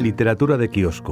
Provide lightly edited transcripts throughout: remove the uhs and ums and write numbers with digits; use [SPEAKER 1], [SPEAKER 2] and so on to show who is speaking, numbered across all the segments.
[SPEAKER 1] Literatura de kiosco.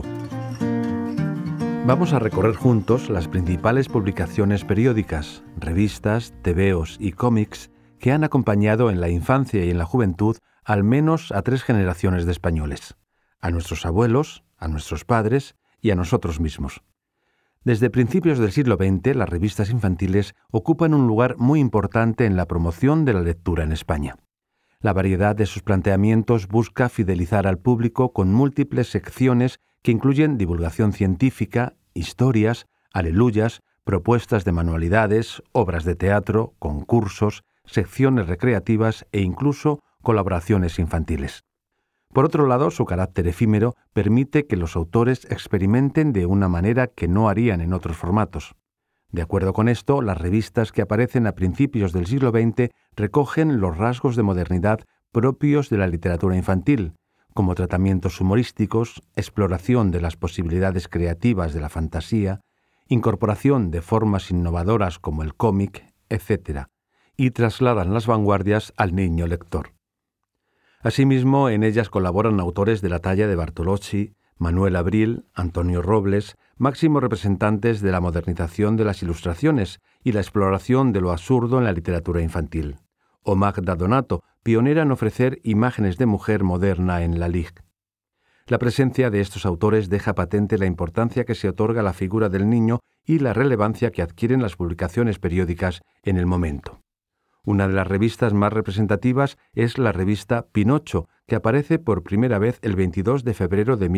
[SPEAKER 1] Vamos a recorrer juntos las principales publicaciones periódicas, revistas, tebeos y cómics que han acompañado en la infancia y en la juventud al menos a 3 generaciones de españoles, a nuestros abuelos, a nuestros padres y a nosotros mismos. Desde principios del siglo XX, las revistas infantiles ocupan un lugar muy importante en la promoción de la lectura en España. La variedad de sus planteamientos busca fidelizar al público con múltiples secciones que incluyen divulgación científica, historias, aleluyas, propuestas de manualidades, obras de teatro, concursos, secciones recreativas e incluso colaboraciones infantiles. Por otro lado, su carácter efímero permite que los autores experimenten de una manera que no harían en otros formatos. De acuerdo con esto, las revistas que aparecen a principios del siglo XX recogen los rasgos de modernidad propios de la literatura infantil, como tratamientos humorísticos, exploración de las posibilidades creativas de la fantasía, incorporación de formas innovadoras como el cómic, etc., y trasladan las vanguardias al niño lector. Asimismo, en ellas colaboran autores de la talla de Bartolozzi, Manuel Abril, Antonio Robles, máximos representantes de la modernización de las ilustraciones y la exploración de lo absurdo en la literatura infantil, o Magda Donato, pionera en ofrecer imágenes de mujer moderna en la Ligue. La presencia de estos autores deja patente la importancia que se otorga a la figura del niño y la relevancia que adquieren las publicaciones periódicas en el momento. Una de las revistas más representativas es la revista Pinocho, que aparece por primera vez el 22 de febrero de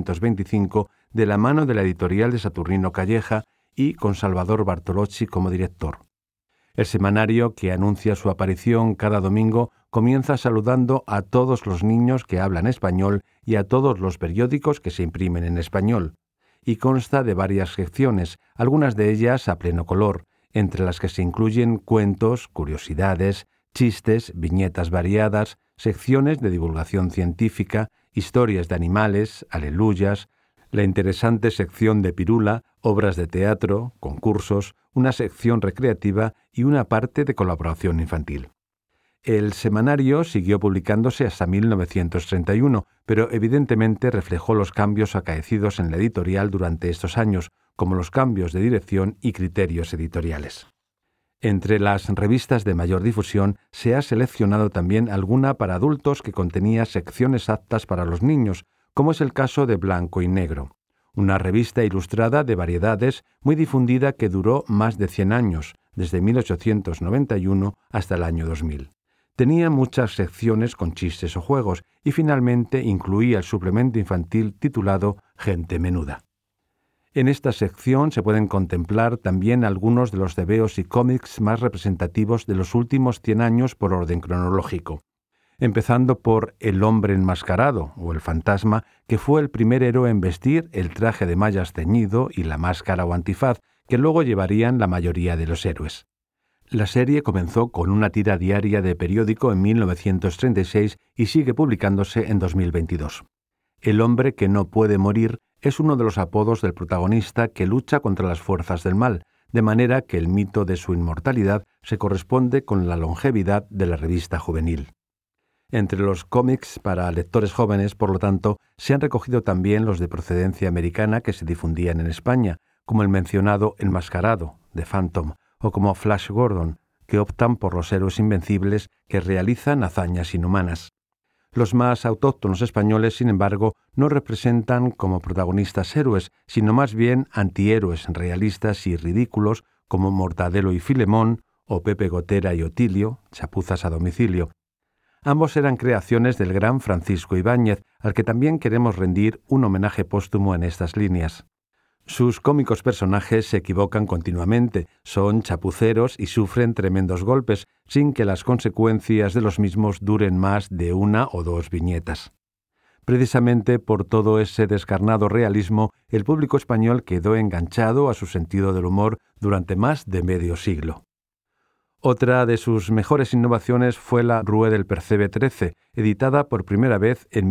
[SPEAKER 1] 1925 de la mano de la editorial de Saturnino Calleja y con Salvador Bartolozzi como director. El semanario, que anuncia su aparición cada domingo, comienza saludando a todos los niños que hablan español y a todos los periódicos que se imprimen en español, y consta de varias secciones, algunas de ellas a pleno color, entre las que se incluyen cuentos, curiosidades, chistes, viñetas variadas, secciones de divulgación científica, historias de animales, aleluyas, la interesante sección de pirula, obras de teatro, concursos, una sección recreativa y una parte de colaboración infantil. El semanario siguió publicándose hasta 1931, pero evidentemente reflejó los cambios acaecidos en la editorial durante estos años, como los cambios de dirección y criterios editoriales. Entre las revistas de mayor difusión se ha seleccionado también alguna para adultos que contenía secciones aptas para los niños, como es el caso de Blanco y Negro, una revista ilustrada de variedades muy difundida que duró más de 100 años, desde 1891 hasta el año 2000. Tenía muchas secciones con chistes o juegos y finalmente incluía el suplemento infantil titulado Gente Menuda. En esta sección se pueden contemplar también algunos de los tebeos y cómics más representativos de los últimos 100 años por orden cronológico, empezando por El hombre enmascarado o El fantasma, que fue el primer héroe en vestir el traje de mallas ceñido y la máscara o antifaz que luego llevarían la mayoría de los héroes. La serie comenzó con una tira diaria de periódico en 1936 y sigue publicándose en 2022. El hombre que no puede morir es uno de los apodos del protagonista que lucha contra las fuerzas del mal, de manera que el mito de su inmortalidad se corresponde con la longevidad de la revista juvenil. Entre los cómics para lectores jóvenes, por lo tanto, se han recogido también los de procedencia americana que se difundían en España, como el mencionado Enmascarado, de Phantom, o como Flash Gordon, que optan por los héroes invencibles que realizan hazañas inhumanas. Los más autóctonos españoles, sin embargo, no representan como protagonistas héroes, sino más bien antihéroes realistas y ridículos como Mortadelo y Filemón o Pepe Gotera y Otilio, chapuzas a domicilio. Ambos eran creaciones del gran Francisco Ibáñez, al que también queremos rendir un homenaje póstumo en estas líneas. Sus cómicos personajes se equivocan continuamente, son chapuceros y sufren tremendos golpes, sin que las consecuencias de los mismos duren más de 1 o 2 viñetas. Precisamente por todo ese descarnado realismo, el público español quedó enganchado a su sentido del humor durante más de medio siglo. Otra de sus mejores innovaciones fue la Rue del Percebe 13, editada por primera vez en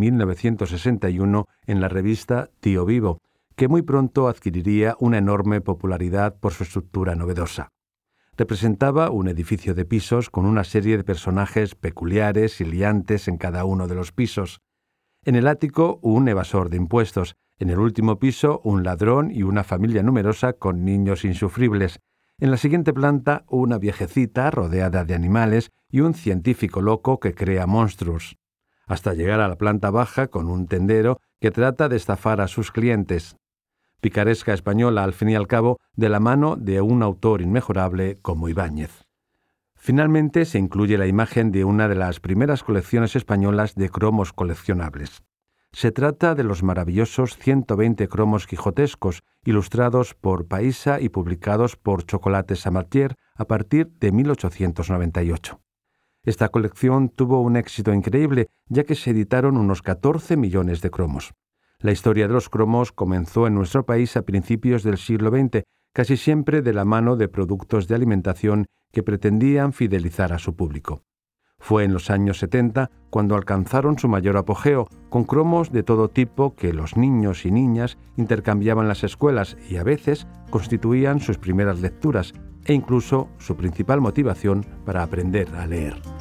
[SPEAKER 1] 1961 en la revista Tío Vivo, que muy pronto adquiriría una enorme popularidad por su estructura novedosa. Representaba un edificio de pisos con una serie de personajes peculiares y liantes en cada uno de los pisos. En el ático, un evasor de impuestos. En el último piso, un ladrón y una familia numerosa con niños insufribles. En la siguiente planta, una viejecita rodeada de animales y un científico loco que crea monstruos. Hasta llegar a la planta baja con un tendero que trata de estafar a sus clientes. Picaresca española, al fin y al cabo, de la mano de un autor inmejorable como Ibáñez. Finalmente se incluye la imagen de una de las primeras colecciones españolas de cromos coleccionables. Se trata de los maravillosos 120 cromos quijotescos, ilustrados por Paisa y publicados por Chocolate Samatier a partir de 1898. Esta colección tuvo un éxito increíble, ya que se editaron unos 14 millones de cromos. La historia de los cromos comenzó en nuestro país a principios del siglo XX, casi siempre de la mano de productos de alimentación que pretendían fidelizar a su público. Fue en los años 70 cuando alcanzaron su mayor apogeo, con cromos de todo tipo que los niños y niñas intercambiaban en las escuelas y a veces constituían sus primeras lecturas e incluso su principal motivación para aprender a leer.